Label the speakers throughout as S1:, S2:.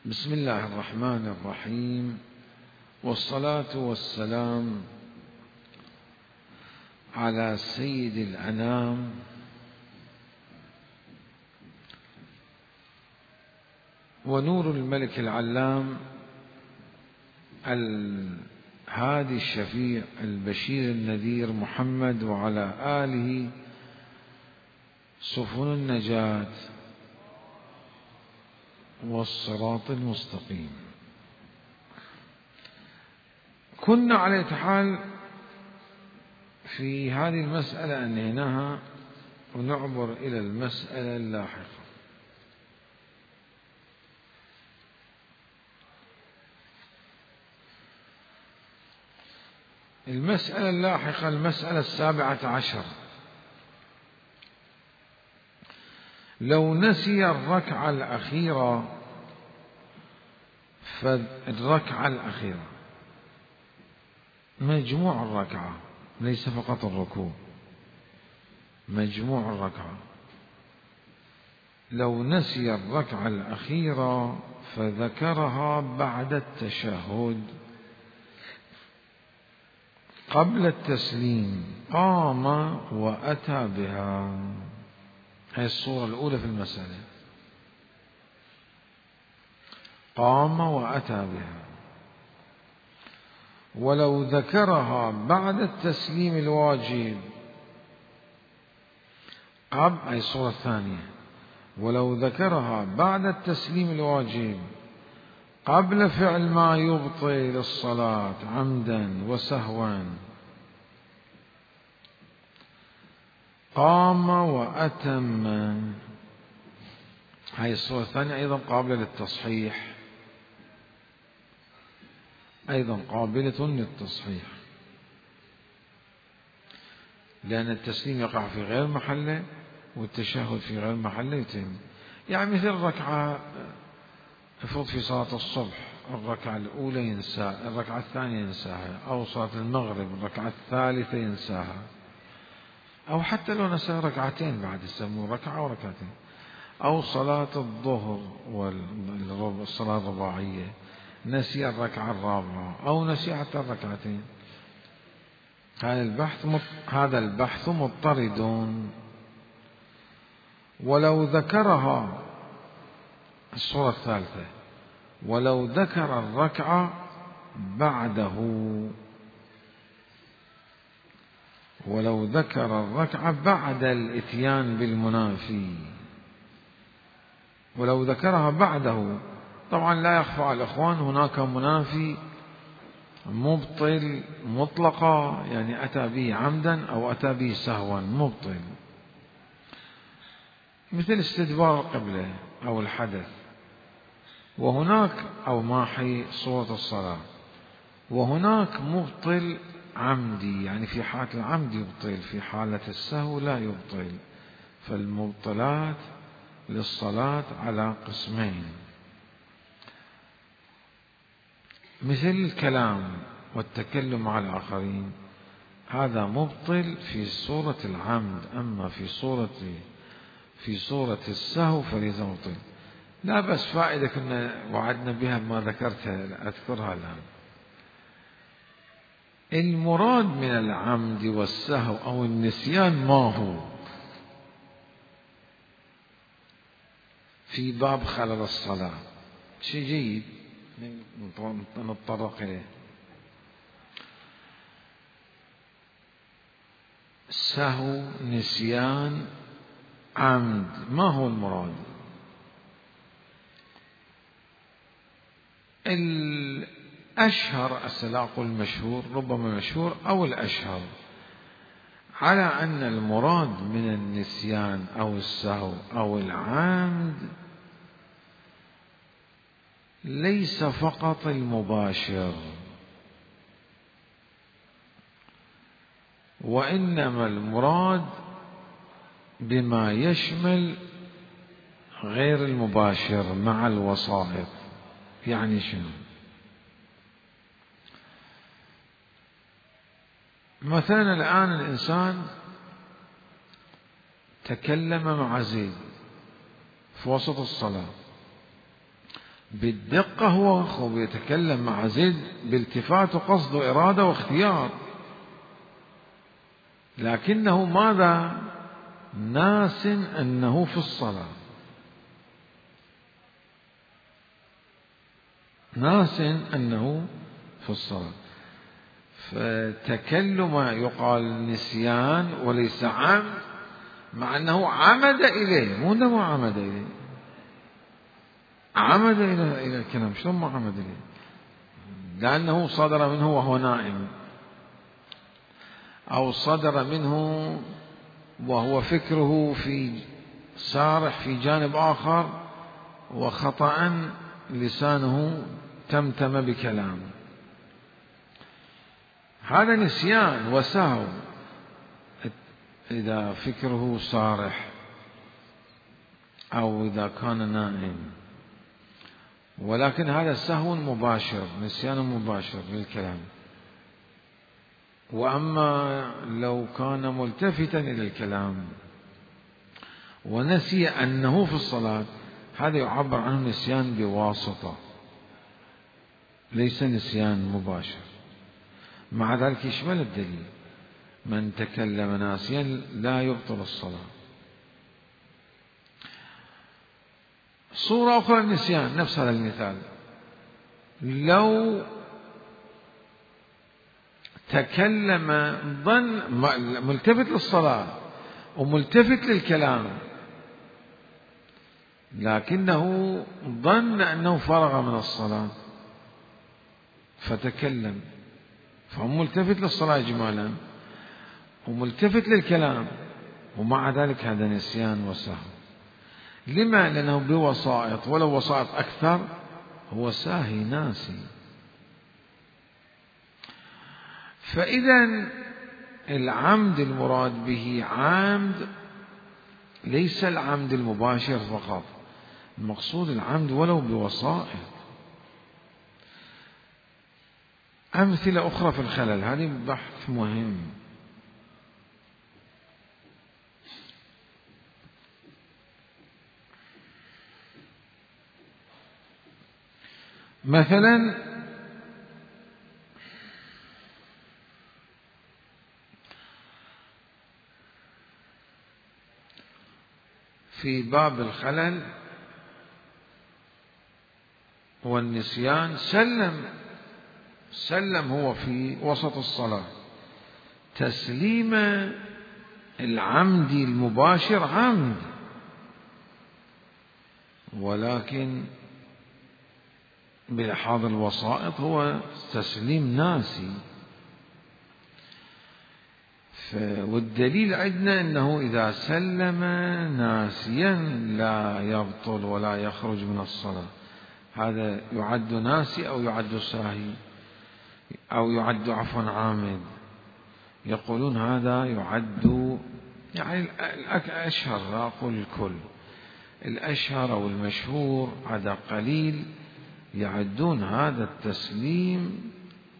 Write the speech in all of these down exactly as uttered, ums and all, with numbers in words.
S1: بسم الله الرحمن الرحيم، والصلاة والسلام على سيد الأنام ونور الملك العلام الهادي الشفيع البشير النذير محمد، وعلى آله سفن النجاة والصراط المستقيم. كنا على حال في هذه المسألة أنهيناها ونعبر إلى المسألة اللاحقة. المسألة اللاحقة المسألة السابعة عشر: لو نسي الركعة الأخيرة، فالركعة الأخيرة مجموع الركعة ليس فقط الركوع، مجموع الركعة. لو نسي الركعة الأخيرة فذكرها بعد التشهد قبل التسليم قام وأتى بها. هذه الصورة الأولى في المسألة، قام وأتى بها. ولو ذكرها بعد التسليم الواجب قبل، أي الصورة الثانية، ولو ذكرها بعد التسليم الواجب قبل فعل ما يبطل الصلاة عمدا وسهوا قام وأتم. هذه الصورة الثانية أيضا قابلة للتصحيح، أيضا قابلة للتصحيح، لأن التسليم يقع في غير محله والتشهد في غير محله يتم. يعني مثل ركعة افرض في صلاة الصبح الركعة الأولى ينساها، الركعة الثانية ينساها، أو صلاة المغرب الركعة الثالثة ينساها، أو حتى لو نسى ركعتين بعد يسموه ركعة وركعتين، أو صلاة الظهر والصلاة الرباعية نسي الركعة الرابعة أو نسي حتى الركعتين. هذا البحث هذا البحث مضطرد. ولو ذكرها، الصورة الثالثة، ولو ذكر الركعة بعده، ولو ذكر الركعة بعد الإتيان بالمنافي، ولو ذكرها بعده، طبعا لا يخفى على الإخوان هناك منافي مبطل مطلقة، يعني أتى به عمدا أو أتى به سهوا مبطل، مثل استدبار القبلة أو الحدث، وهناك أو ماحي صورة الصلاة، وهناك مبطل عمدي، يعني في حالة العمد يبطل، في حالة السهو لا يبطل. فالمبطلات للصلاة على قسمين، مثل الكلام والتكلم مع الآخرين، هذا مبطل في صورة العمد، أما في صورة في صورة السهو فليس مبطل. لا بس فائدة كنا وعدنا بها ما ذكرتها أذكرها الآن. المراد من العمد والسهو أو النسيان ما هو في باب خلل الصلاة؟ شيء جيد نتطرق إليه. سهو، نسيان، عمد، ما هو المراد؟ الأشهر السلاق المشهور، ربما مشهور أو الأشهر، على أن المراد من النسيان أو السهو أو العمد ليس فقط المباشر، وإنما المراد بما يشمل غير المباشر مع الوسائط. يعني شنو؟ مثلا الآن الإنسان تكلم مع زيد في وسط الصلاة، بالدقة هو يتكلم مع زيد بالتفات وقصد وإرادة واختيار، لكنه ماذا؟ ناس أنه في الصلاة، ناس أنه في الصلاة. فتكلم يقال نسيان وليس عمد، مع أنه عمد إليه، مو أنه عمد إليه، عمد إلى إلى الكلام. شلون ما عمد إليه؟ لأنه صدر منه وهو نائم، أو صدر منه وهو فكره في سارح في جانب آخر، وخطأ لسانه تمتم بكلام، هذا نسيان وسهو إذا فكره سارح أو إذا كان نائم. ولكن هذا سهو مباشر، نسيان مباشر للكلام. وأما لو كان ملتفتا إلى الكلام ونسي أنه في الصلاة، هذا يعبر عنه نسيان بواسطة، ليس نسيان مباشر. مع ذلك يشمل الدليل: من تكلم ناسيا لا يبطل الصلاة. صورة أخرى النسيان، نفس هذا المثال، لو تكلم ظن ملتفت للصلاة وملتفت للكلام، لكنه ظن أنه فرغ من الصلاة فتكلم، فهو ملتفت للصلاة إجمالا وملتفت للكلام، ومع ذلك هذا نسيان وسهو. لما؟ لأنه بوسائط، ولو وسائط أكثر هو ساهي ناسي. فإذا العمد المراد به عمد ليس العمد المباشر فقط، المقصود العمد ولو بوسائط. أمثلة أخرى في الخلل، هذه بحث مهم. مثلا في باب الخلل والنسيان، سلم سلم هو في وسط الصلاة، تسليم العمد المباشر عمد، ولكن بلحاظ الوسائط هو تسليم ناسي. والدليل عندنا أنه إذا سلم ناسيا لا يبطل ولا يخرج من الصلاة. هذا يعد ناسي أو يعد ساهي أو يعد عفوا عامد. يقولون هذا يعد، يعني الأشهر، لا أقول الكل، الأشهر أو المشهور هذا قليل، يعدون هذا التسليم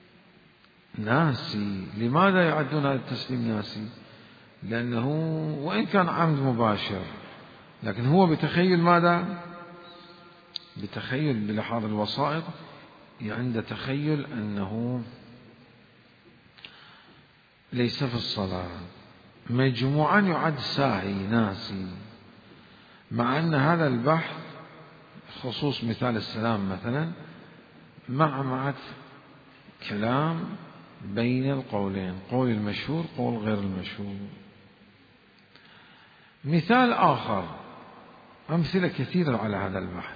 S1: ناسي. لماذا يعدون هذا التسليم ناسي؟ لأنه وإن كان عمد مباشر، لكن هو بتخيل ماذا؟ بتخيل بلحاظ الوسائط، عند تخيل أنه ليس في الصلاة، مجموعا يعد ساهي ناسي. مع أن هذا البحث خصوص مثال السلام مثلا معمعة كلام بين القولين، قول المشهور قول غير المشهور. مثال آخر، أمثلة كثيرة على هذا البحث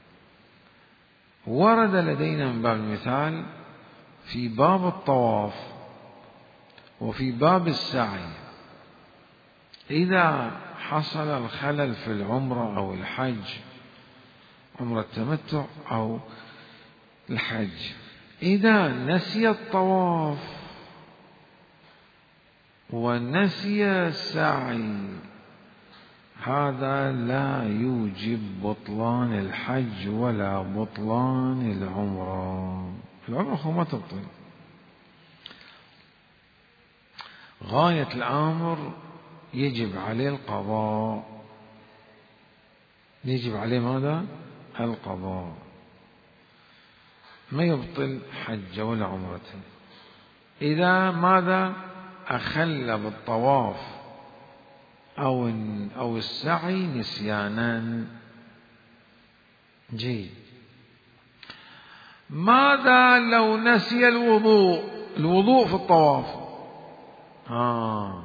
S1: ورد لدينا من باب المثال في باب الطواف وفي باب السعي. إذا حصل الخلل في العمرة أو الحج، عمرة التمتع أو الحج، إذا نسي الطواف ونسي السعي، هذا لا يوجب بطلان الحج ولا بطلان العمرة. العمرة ما تبطل، غاية الأمر يجب عليه القضاء. يجب عليه ماذا؟ القضاء. ما يبطل حج ولا عمرته إذا ماذا أخل بالطواف أو أو السعي نسيانا. جيد. ماذا لو نسي الوضوء الوضوء في الطواف؟ آه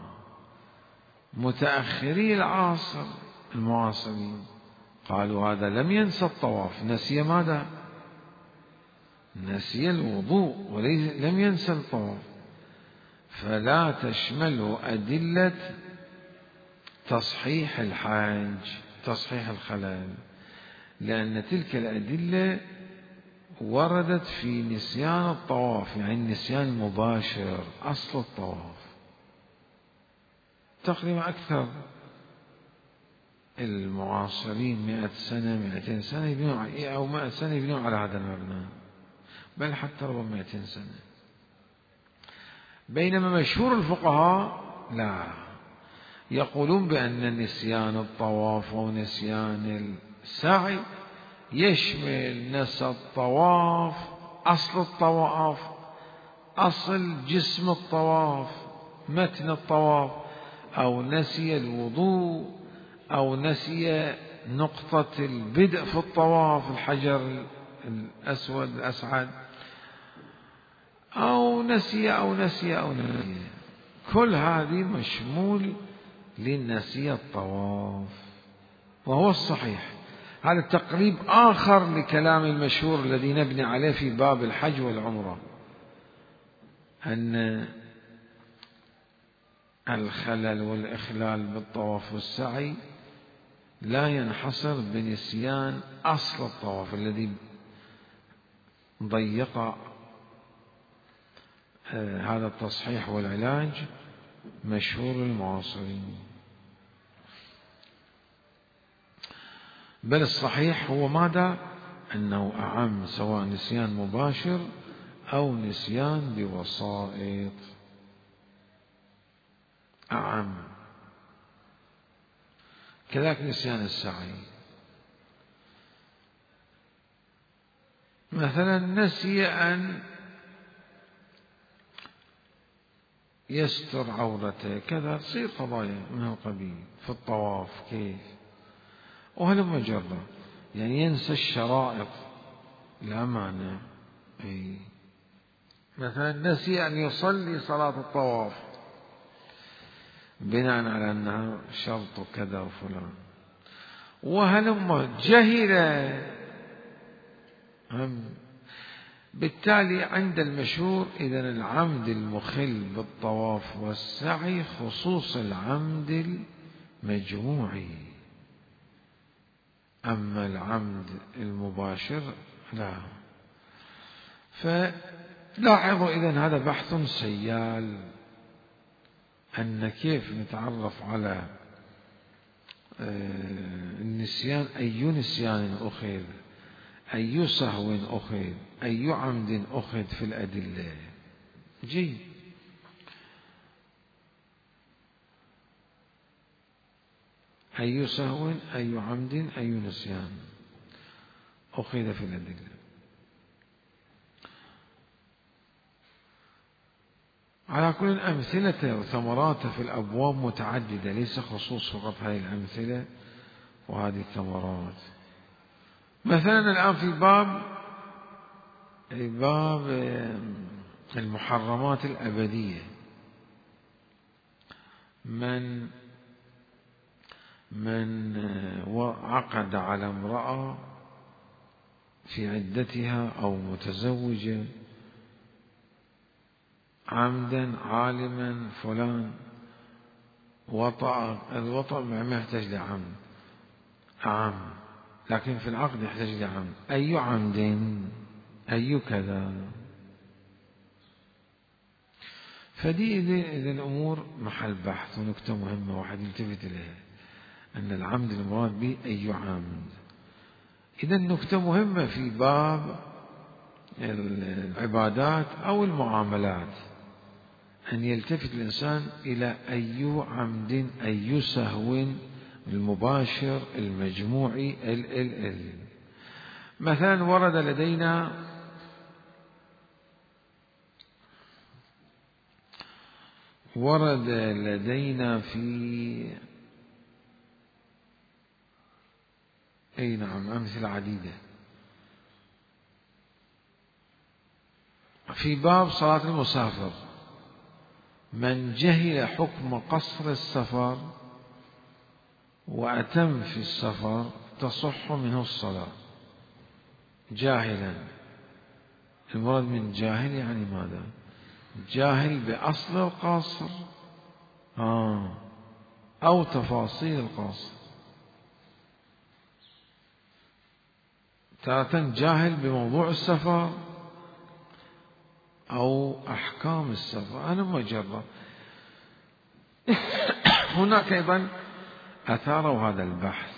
S1: متأخري العصر المعاصرين قالوا هذا لم ينسى الطواف، نسي ماذا؟ نسي الوضوء ولم ينسى الطواف، فلا تشمل أدلة تصحيح الحج تصحيح الخلل، لأن تلك الأدلة وردت في نسيان الطواف، يعني النسيان المباشر أصل الطواف. تقريبا أكثر المعاصرين مئة سنة مئتين سنة يبنون أو مئة سنة يبنون على هذا المبنى، بل حتى ربما مئتين سنة. بينما مشهور الفقهاء لا، يقولون بأن نسيان الطواف ونسيان السعي يشمل نسى الطواف أصل الطواف، أصل جسم الطواف متن الطواف، أو نسي الوضوء، أو نسي نقطة البدء في الطواف الحجر الأسود الأسعد، أو نسي أو نسي أو نسي، كل هذه مشمول لنسي الطواف، وهو الصحيح. هذا تقريب آخر لكلام المشهور الذي نبني عليه في باب الحج والعمرة، أن الخلل والإخلال بالطواف والسعي لا ينحصر بنسيان أصل الطواف الذي ضيق هذا التصحيح والعلاج مشهور المعاصرين، بل الصحيح هو ماذا؟ أنه أعم، سواء نسيان مباشر أو نسيان بوسائط، أعم. كذلك نسيان السعي، مثلا نسي أن يستر عورته كذا، تصير قضايا من القبيل في الطواف كيف، وهلم جرة، يعني ينسى الشرائط لا معنى. أي مثلا نسي أن يصلي صلاة الطواف بناء على أنها شرط كذا وفلان، وهلم جهل هم. بالتالي عند المشهور إذن العمد المخل بالطواف والسعي خصوص العمد المجموعي، أما العمد المباشر لا. فلاحظوا إذن هذا بحث سيال، أن كيف نتعرف على النسيان، أي نسيان أخذ، أي سهو أخذ، أي عمد أخذ في الأدلة. جيد. أي سهو أي عمد أي نسيان أخذ في الأدلة. على كل أمثلة وثمرات في الأبواب متعددة، ليس خصوص فقط هذه الأمثلة وهذه الثمرات. مثلا الآن في باب باب المحرمات الأبدية، من من عقد على امرأة في عدتها أو متزوجة عمدا عالما فلان وطأ، الوطأ ما يحتاج لعمد عام، لكن في العقد يحتاج لعمد، أي عمد أي كذا. فدي إذا الأمور محل بحث، ونكتة مهمة واحد يلتفت إليها، أن العمد المراد به أي عمد. إذا نكتة مهمة في باب العبادات أو المعاملات، أن يلتفت الإنسان إلى أي عمد أي سهو، المباشر المجموعي ال ال ال مثلا ورد لدينا ورد لدينا في أي نعم أمثلة عديدة في باب صلاة المسافر: من جهل حكم قصر السفر وأتم في السفر تصح منه الصلاة. جاهلا، المراد من جاهل يعني ماذا؟ جاهل بأصل القصر آه أو تفاصيل القصر. تارة جاهل بموضوع السفر أو أحكام السفر. أنا مجرد هناك أيضا أثاروا هذا البحث.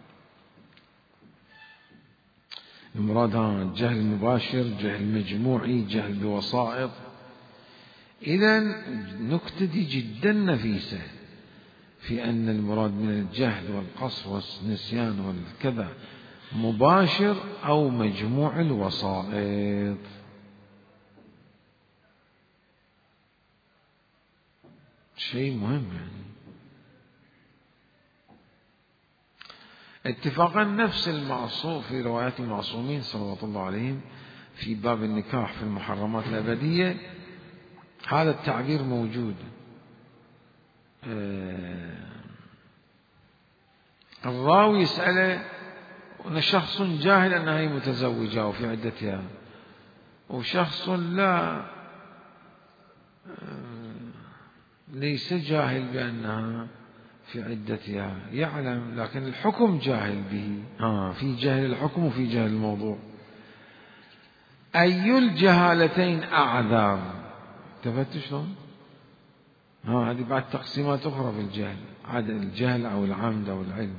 S1: المراد جهل مباشر، جهل مجموعي، جهل بوسائط. إذن نكتة جدا نفيسة في أن المراد من الجهل والقصر والنسيان والكذا مباشر أو مجموع الوسائط. شيء مهم يعني. اتفاقا نفس المعصوم في روايات المعصومين صلوات الله عليهم في باب النكاح في المحرمات الأبدية هذا التعبير موجود. الراوي يسأله أن شخص جاهل أنها هي متزوجة وفي عدتها، وشخص لا ليس جاهل بأنها في عدتها، يعلم لكن الحكم جاهل به. آه في جهل الحكم وفي جهل الموضوع. أي الجهالتين أعذر؟ انتبهت شلون؟ ها هذه بعد تقسيمات أخرى في الجهل، عاد الجهل أو العمد أو العلم.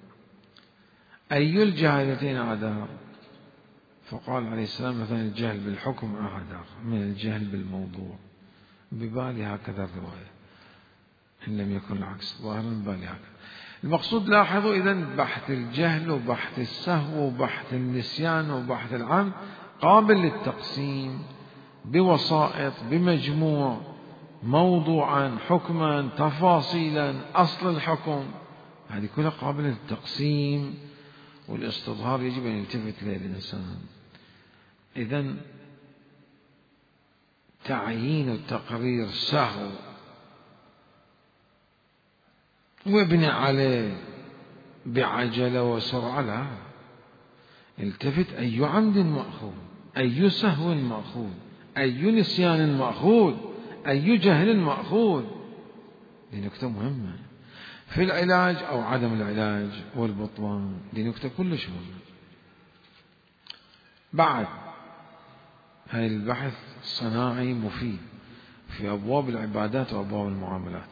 S1: أي الجهالتين أعذر؟ فقال عليه السلام مثلا الجهل بالحكم أعذر من الجهل بالموضوع. ببالي هكذا الرواية إن لم يكن العكس، ظاهرا ببالي هكذا. المقصود لاحظوا إذن بحث الجهل وبحث السهو وبحث النسيان وبحث العمد قابل للتقسيم بوسائط، بمجموع، موضوعا، حكما، تفاصيلا، أصل الحكم، هذه كلها قابلة للتقسيم والاستظهار يجب أن يلتفت إليه الإنسان. إذن تعيين التقرير سهو وابني عليه بعجلة وسرعة لا، التفت أي عمد مأخوذ، أي سهو مأخوذ، أي نسيان مأخوذ، أي جهل مأخوذ. دي نكتة مهمة في العلاج أو عدم العلاج والبطلان، دي نكتة كلش مهمة. بعد هاي البحث صناعي مفيد في أبواب العبادات وأبواب المعاملات.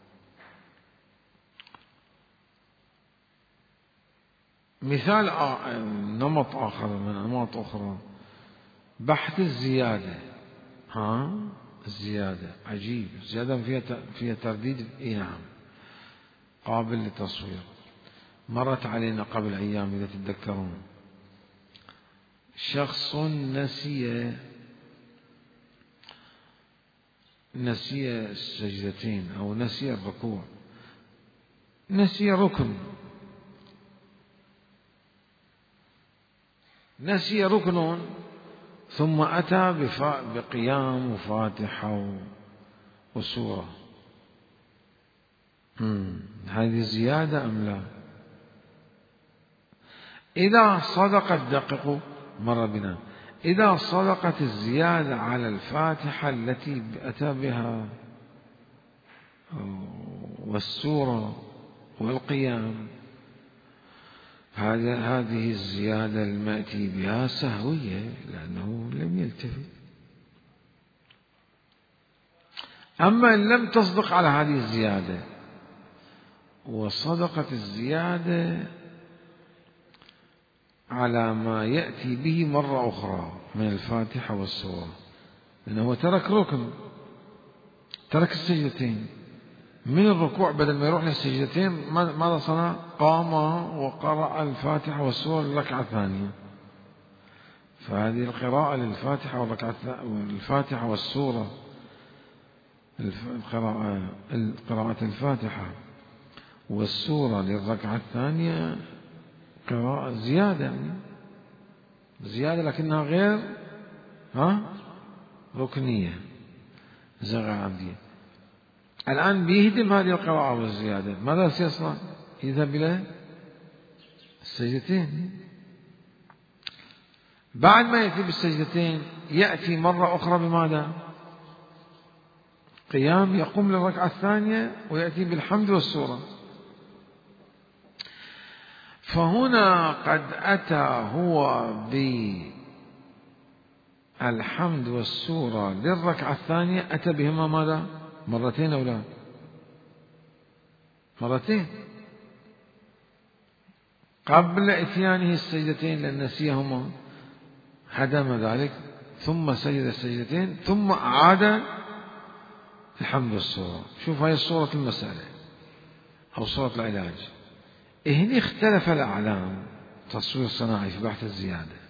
S1: مثال نمط آخر من أنماط أخرى بحث الزيادة. ها الزيادة عجيب، الزيادة فيها فيها ترديد. إيه نعم قابل للتصوير. مرت علينا قبل أيام إذا تتذكرون شخص نسي نسي السجدتين أو نسي الركوع، نسي ركن، نسي ركن ثم أتى بقيام وفاتحة وسورة. هذه زيادة أم لا؟ إذا صدقت دققوا مر بنا إذا صدقت الزيادة على الفاتحة التي أتى بها والسورة والقيام، هذه الزيادة المأتي بها سهوية لأنه لم يلتفت. أما إن لم تصدق على هذه الزيادة وصدقت الزيادة على ما يأتي به مرة أخرى من الفاتحة والسورة، لأنه ترك ركن، ترك السجدتين من الركوع، بدل ما يروح للسجدتين ماذا صنع؟ قام وقرأ الفاتحة والسورة للركعة الثانية. فهذه القراءة للفاتحة والركعة الفاتحة والسورة القراءة قراءة الفاتحة والسورة للركعة الثانية قراءة زيادة، يعني زيادة لكنها غير ها ركنية غير عمدية. الآن بيهدم هذه القراءة والزيادة، ماذا سيصنع؟ يذهب إلى السجدتين. بعد ما يأتي بالسجدتين يأتي مرة أخرى بماذا؟ قيام، يقوم للركعة الثانية ويأتي بالحمد والسورة. فهنا قد أتى هو بالحمد والسورة للركعة الثانية، أتى بهما ماذا؟ مرتين أو لا؟ مرتين، قبل إتيانه السجدتين لأن نسيهما هدم ذلك، ثم سجد السجدتين ثم أعاد الحمد والسورة. شوف هاي صورة المسألة أو صورة العلاج. هنا اختلف الأعلام، تصوير صناعي في بحث الزيادة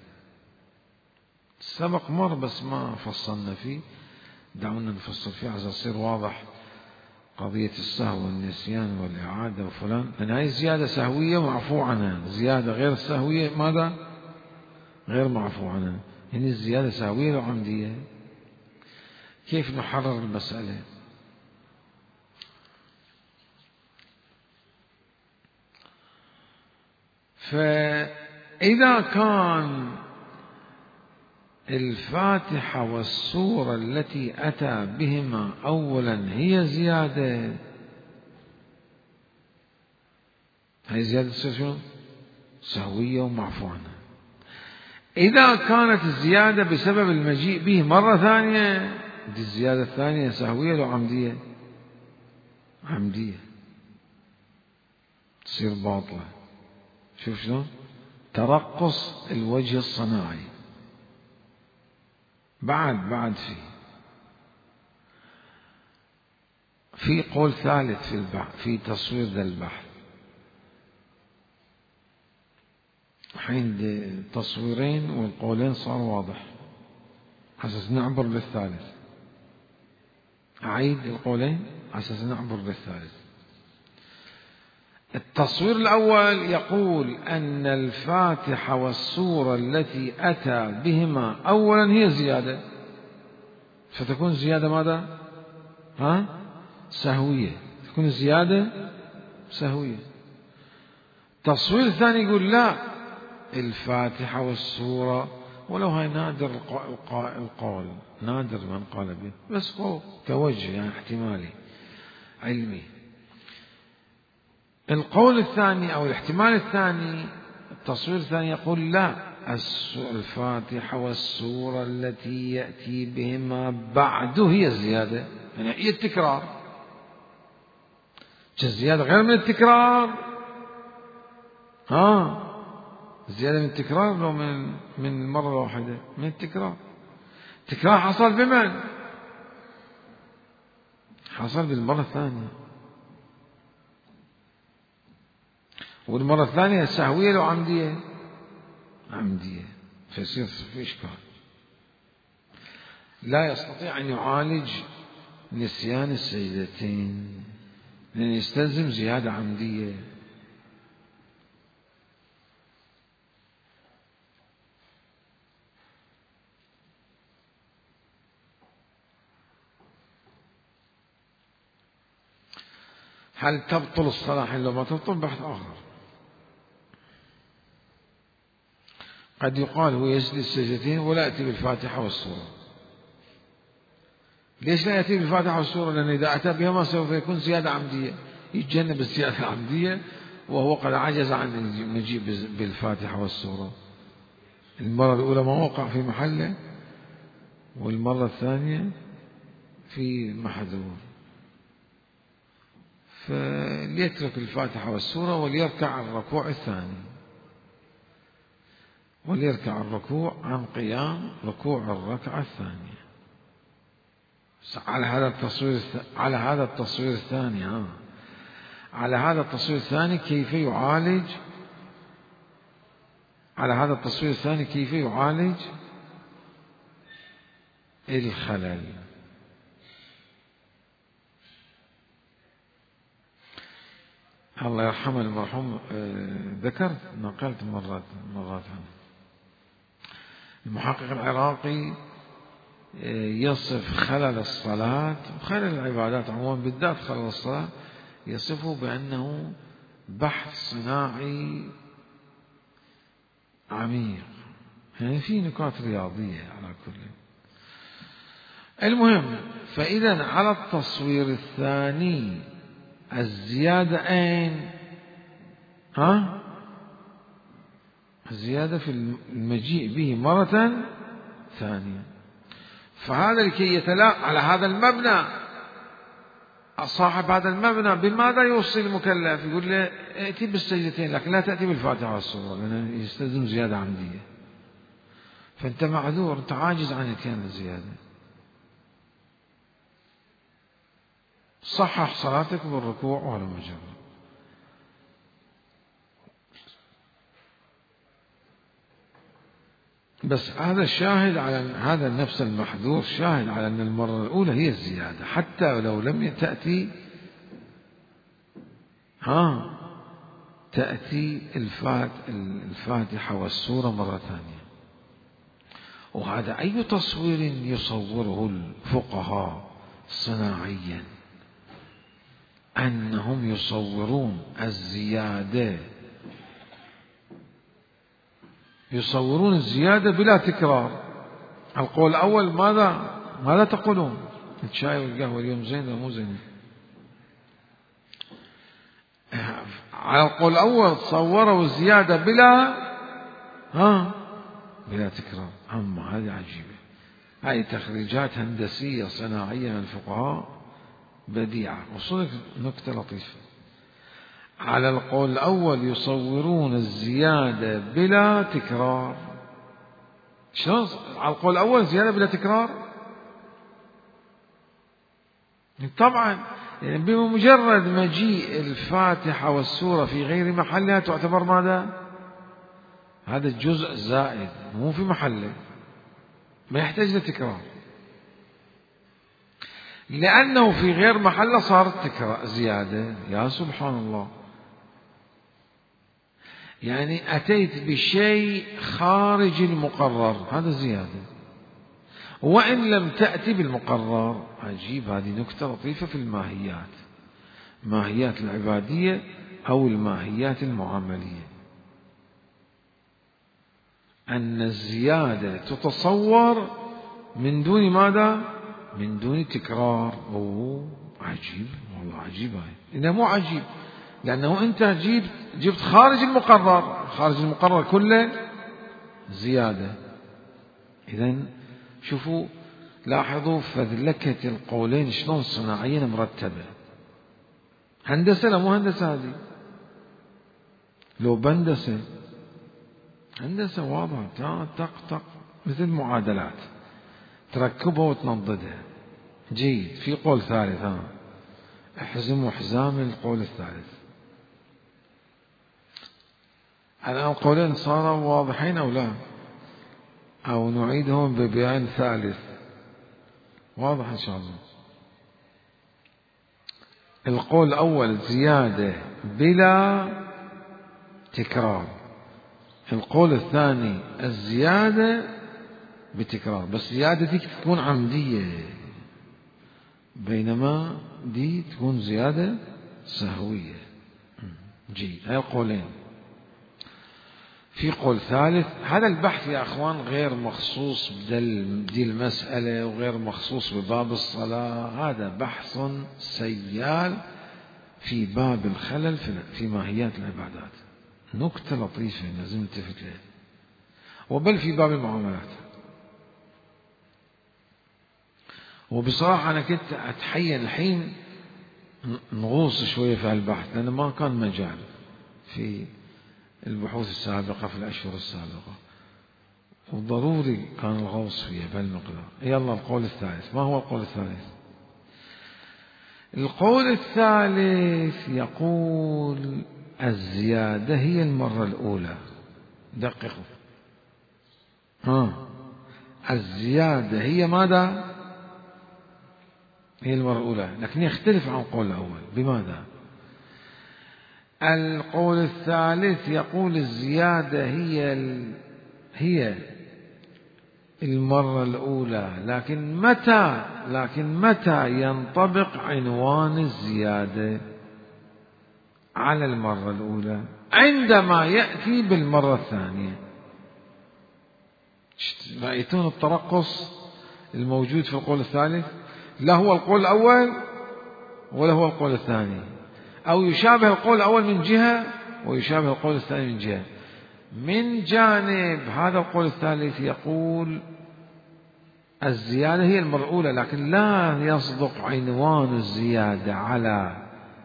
S1: سبق مر بس ما فصلنا فيه، دعونا نفصل فيه عشان يصير واضح قضية السهو والنسيان والإعادة وفلان، لأن هاي زيادة سهوية معفو عنها، زيادة غير سهوية ماذا؟ غير معفو عنها. هنا الزيادة سهوية أو عمدية؟ كيف نحرر المسألة؟ فإذا كان الفاتحة والسورة التي أتى بهما أولا هي زيادة، هي زيادة شنو؟ سهوية ومعفو عنها. إذا كانت الزيادة بسبب المجيء به مرة ثانية، دي الزيادة الثانية سهوية أو عمدية؟ عمدية، تصير باطلة. شوف شلون؟ ترقص الوجه الصناعي. بعد بعد في في قول ثالث في البحث، في تصوير ذا البحث، حين تصويرين والقولين صار واضح، حسس نعبر للثالث. أعيد القولين حسس نعبر للثالث. التصوير الأول يقول أن الفاتحة والسورة التي أتى بهما أولا هي زيادة، فتكون زيادة ماذا؟ ها؟ سهوية، تكون الزيادة سهوية. التصوير الثاني يقول لا، الفاتحة والسورة، ولو هاي نادر القول، نادر من قال به، بس قول كوجه يعني احتمالي علمي. القول الثاني أو الاحتمال الثاني، التصوير الثاني يقول لا، الفاتحة والسورة التي يأتي بهما بعد هي الزيادة، يعني هي التكرار. الزيادة غير من التكرار، ها، الزيادة من التكرار لو من من المرة الواحدة؟ من التكرار. التكرار حصل بمن؟ حصل بالمرة الثانية، والمرة الثانية سهوية لو عمدية؟ عمدية، فيصير في إشكال. لا يستطيع أن يعالج نسيان السجدتين لأن يستلزم زيادة عمدية. هل تبطل الصلاة حين لو ما تبطل؟ بحث آخر. قد يقال هو يسجد السجدتين ولا يأتي بالفاتحة والسورة. ليش لا يأتي بالفاتحة والسورة؟ لأن إذا أتى بهما سوف يكون زيادة عمدية، يتجنب الزيادة العمدية وهو قد عجز عن المجيء بالفاتحة والسورة. المرة الأولى ما وقع في محله، والمرة الثانية في محذور. فليترك الفاتحة والسورة وليركع الركوع الثاني، وليركع الركوع عن قيام ركوع الركعة الثانية. على هذا التصوير على هذا التصوير الثاني ها على هذا التصوير الثاني كيف يعالج على هذا التصوير الثاني كيف يعالج الخلل. الله يرحمه المرحوم ذكرت نقلت مرات مرات عنه. المحقق العراقي يصف خلل الصلاة وخلل العبادات عموما بالذات خلل الصلاة يصفه بأنه بحث صناعي عميق، يعني في نقاط رياضية على كل. المهم، فإذا على التصوير الثاني الزيادة أين؟ ها؟ الزيادة في المجيء به مرة ثانية. فهذا لكي يتلاقى على هذا المبنى، صاحب هذا المبنى بماذا يوصي المكلف؟ يقول له ائتي بالسجدتين لكن لا تأتي بالفاتحة والسورة، لأنه يستلزم زيادة عمدية. فأنت معذور، أنت عاجز عن إتيان الزيادة. صحح صلاتك بالركوع ولا مجرد. بس هذا الشاهد على هذا نفس المحذور، شاهد على أن المرة الأولى هي الزيادة حتى لو لم تأتي ها تأتي الفات الفاتحة والسورة مرة ثانية. وهذا أي تصوير يصوره الفقهاء صناعيا، أنهم يصورون الزيادة يصورون الزيادة بلا تكرار. القول الأول ماذا ماذا تقولون؟ الشاي والقهوة اليوم زين ولا مو زين؟ على القول الأول صوروا الزيادة بلا ها بلا تكرار. أما هذه عجيبة، هذه تخريجات هندسية صناعية من الفقهاء بديعة. وصلت نكتة لطيفة، على القول الأول يصورون الزيادة بلا تكرار. شلون على القول الأول زيادة بلا تكرار؟ طبعا يعني بمجرد مجيء الفاتحة والسورة في غير محلها تعتبر ماذا؟ هذا الجزء زائد مو في محله، ما يحتاج لتكرار، لأنه في غير محله صارت تكرار زيادة. يا سبحان الله، يعني أتيت بشيء خارج المقرر، هذا زيادة. وإن لم تأتي بالمقرر، عجيب. هذه نكتة لطيفة في الماهيات، ماهيات العبادية أو الماهيات المعاملية، أن الزيادة تتصور من دون ماذا؟ من دون تكرار. أوه عجيب، والله عجيب. هاي إنه مو عجيب، لأنه أنت جبت جبت خارج المقرر، خارج المقرر كله زيادة. إذن شوفوا لاحظوا فذلكة القولين شلون صناعيا مرتبة. هندسة لا مو هندسة، هذه لو بندسة هندسة واضحة، تق تق مثل معادلات تركبها وتنضدها. جيد. في قول ثالث، ها احزموا حزام القول الثالث. الآن القولين صاروا واضحين أو لا؟ أو نعيدهم ببيان ثالث واضح إن شاء الله. القول الأول زيادة بلا تكرار، القول الثاني الزيادة بتكرار، بس زيادة دي تكون عمدية، بينما دي تكون زيادة سهوية. جيد. هاي القولين. في قول ثالث. هذا البحث يا أخوان غير مخصوص بدي المسألة وغير مخصوص بباب الصلاة، هذا بحث سيال في باب الخلل في ماهيات العبادات. نكتة لطيفة لازم نلتفت لها، وبل في باب المعاملات. وبصراحة أنا كنت أتحين الحين نغوص شوية في هالبحث، لأنه ما كان مجال في البحوث السابقة في الأشهر السابقة، وضروري كان الغوص فيها بهالمقدار. يلا القول الثالث. ما هو القول الثالث؟ القول الثالث يقول الزيادة هي المرة الأولى. دققوا، ها الزيادة هي ماذا؟ هي المرة الأولى، لكن يختلف عن القول الأول. بماذا؟ القول الثالث يقول الزيادة هي ال... هي المرة الأولى، لكن متى لكن متى ينطبق عنوان الزيادة على المرة الأولى؟ عندما يأتي بالمرة الثانية. رأيتون الترقص الموجود في القول الثالث؟ لا هو القول الأول ولا هو القول الثاني، أو يشابه القول الأول من جهة ويشابه القول الثاني من جهة. من جانب هذا القول الثالث يقول الزيادة هي المرة الأولى، لكن لا يصدق عنوان الزيادة على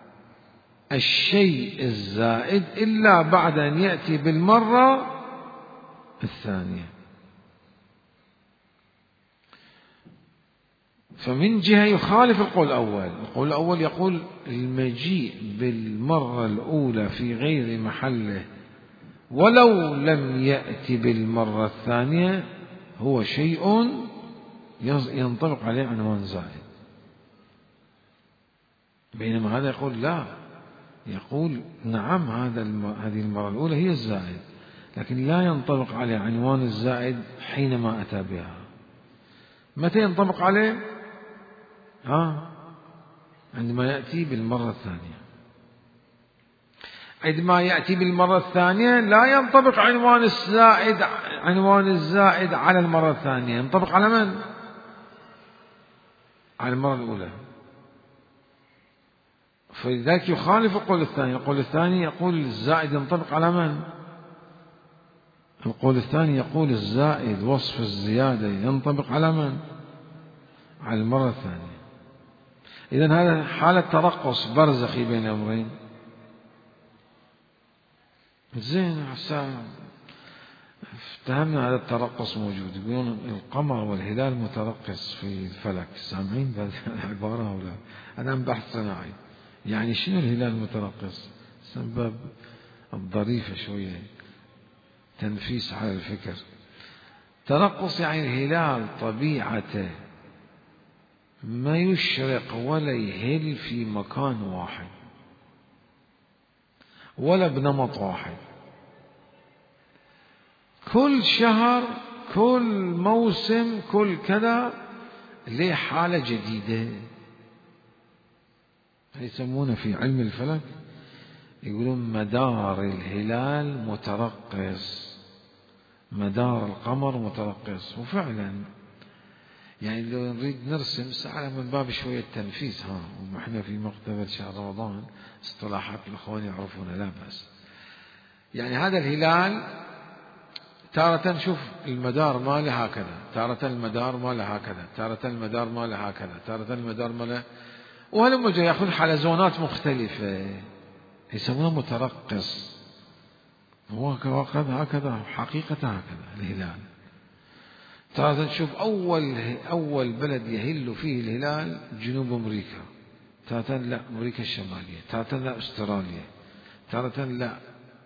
S1: الشيء الزائد إلا بعد أن يأتي بالمرة الثانية. فمن جهة يخالف القول الأول. القول الأول يقول المجيء بالمرة الأولى في غير محله ولو لم يأتي بالمرة الثانية هو شيء ينطبق عليه عنوان زائد، بينما هذا يقول لا، يقول نعم هذا هذه المرة الأولى هي الزائد، لكن لا ينطبق عليه عنوان الزائد حينما أتى بها. متى ينطبق عليه؟ ها عندما يأتي بالمرة الثانية. عندما يأتي بالمرة الثانية لا ينطبق عنوان الزائد عنوان الزائد على المرة الثانية، ينطبق على من؟ على المرة الأولى. فلذلك يخالف القول الثاني. القول الثاني يقول الزائد ينطبق على من؟ القول الثاني يقول الزائد وصف الزيادة ينطبق على من؟ على المرة الثانية. إذن هذا حالة ترقص برزخي بين الأمرين. زين حسام افتهمنا هذا الترقص موجود. يقولون القمر والهلال مترقص في الفلك، سامعين بهذه العبارة ولا؟ أنا بحث صناعي، يعني شنو الهلال المترقص؟ سبب الظريفة شوية تنفيس على الفكر. ترقص يعني الهلال طبيعته ما يشرق ولا يهل في مكان واحد ولا بنمط واحد. كل شهر كل موسم كل كذا له حالة جديدة. يسمونه في علم الفلك يقولون مدار الهلال مترقص، مدار القمر مترقص. وفعلا يعني لو نريد نرسم ساعة من باب شوية تنفيس، ها ونحن في مقتبل شهر رمضان اصطلاحات الإخوان يعرفونها لا بأس. يعني هذا الهلال تارة نشوف المدار ماله هكذا، تارة المدار ماله هكذا، تارة المدار ماله هكذا، تارة المدار ماله، وهلم جاي يأخذ حلزونات مختلفة يسمونه مترقص. هو هكذا حقيقة هكذا الهلال. تارة نشوف أول أول بلد يهل فيه الهلال جنوب أمريكا، تارة لا أمريكا الشمالية، تارة لا أستراليا، تارة لا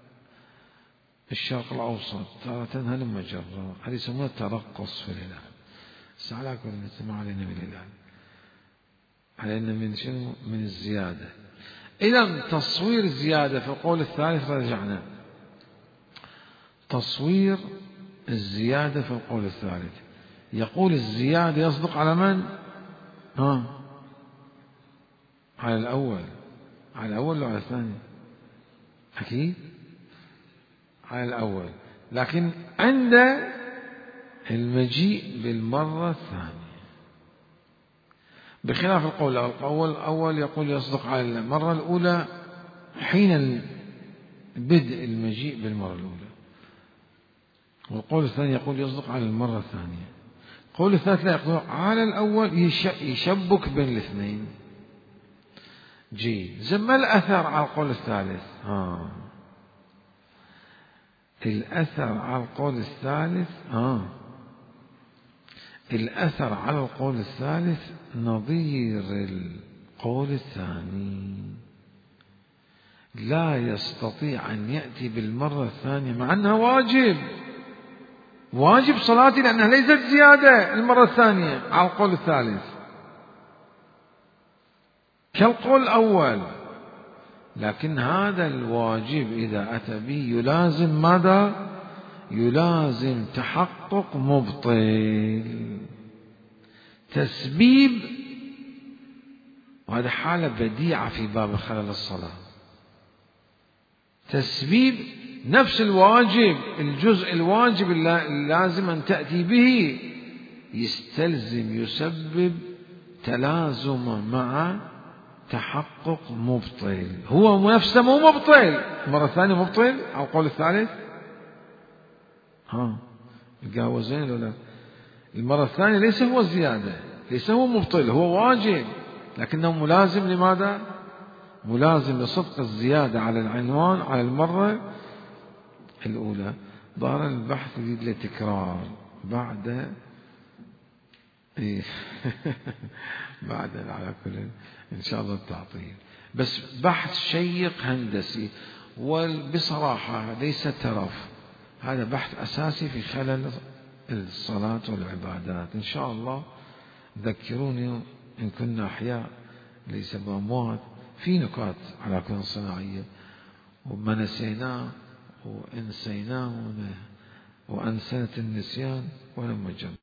S1: الشرق الأوسط، تارة هلم مجرة. هذه يسمونها ترقص في الهلال. سألاكم نسمع علينا من الهلال، علينا من شنو؟ من الزيادة. إذا تصوير الزيادة في القول الثالث رجعنا تصوير الزيادة في القول الثالث. يقول الزيادة يصدق على من؟ ها على الأول. على الأول ولا على الثاني؟ أكيد على الأول، لكن عند المجيء بالمرة الثانية، بخلاف القول الأول. الأول يقول يصدق على المرة الأولى حين بدء المجيء بالمرة الأولى، والقول الثاني يقول يصدق على المرة الثانية. القول الثالث لا يقول على الأول، يشبك بين الاثنين. جيد. زم الأثر على القول الثالث. ها الأثر على القول الثالث ها الأثر على القول الثالث نظير القول الثاني، لا يستطيع أن يأتي بالمرة الثانية مع أنها واجب واجب صلاتي، لأنها ليست زيادة المرة الثانية على القول الثالث كالقول الأول. لكن هذا الواجب إذا أتى به يلازم ماذا؟ يلازم تحقق مبطل، تسبيب، وهذا حالة بديعة في باب خلل الصلاة. تسبيب نفس الواجب، الجزء الواجب اللازم أن تأتي به يستلزم يسبب تلازم مع تحقق مبطل. هو نفسه مو مبطل، مرة ثانية مبطل أو قول الثالث ها القهوة زين ولا؟ المرة الثانية ليس هو زيادة، ليس هو مبطل، هو واجب، لكنه ملازم لماذا؟ ملازم لصدق الزيادة على العنوان على المرة الأولى. ظهر البحث يريد له تكرار بعد إيه بعد على كل إن شاء الله التعطيل، بس بحث شيق هندسي، وبصراحة ليس ترف، هذا بحث أساسي في خلل الصلاة والعبادات. إن شاء الله ذكروني إن كنا أحياء ليس بأموات، في نكات على كل صناعية وما نسيناه وإنسيناه وأنسنة النسيان ولم جنب.